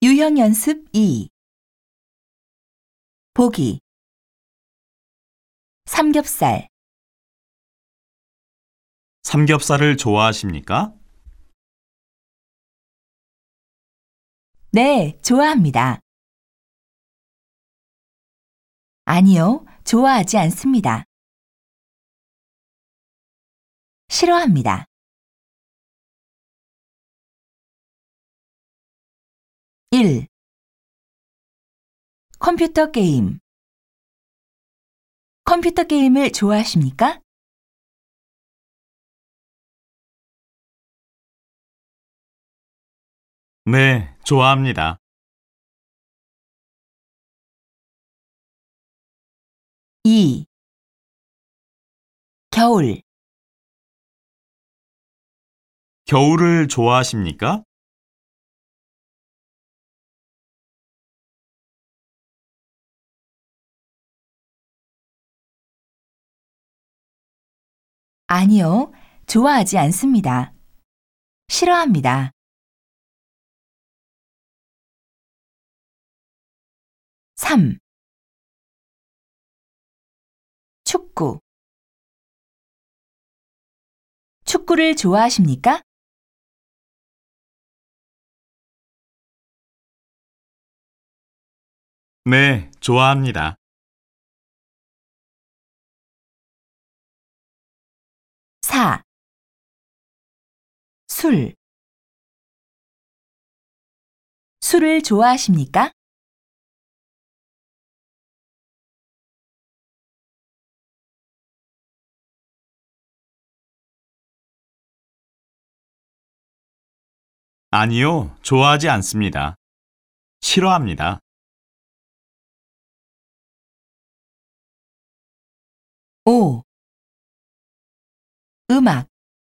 유형 연습 2. 보기. 삼겹살. 삼겹살을 좋아하십니까? 네, 좋아합니다. 아니요, 좋아하지 않습니다. 싫어합니다. 1. 컴퓨터 게임. 컴퓨터 게임을 좋아하십니까? 네, 좋아합니다. 2. 겨울. 겨울을 좋아하십니까? 아니요, 좋아하지 않습니다. 싫어합니다. 3. 축구. 축구를 좋아하십니까? 네, 좋아합니다. 4. 술. 술을 좋아하십니까? 아니요, 좋아하지 않습니다. 싫어합니다. 5. 음악.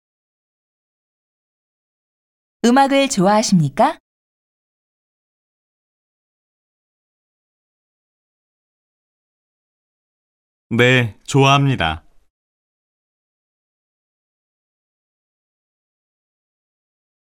음악을 좋아하십니까? 네, 좋아합니다.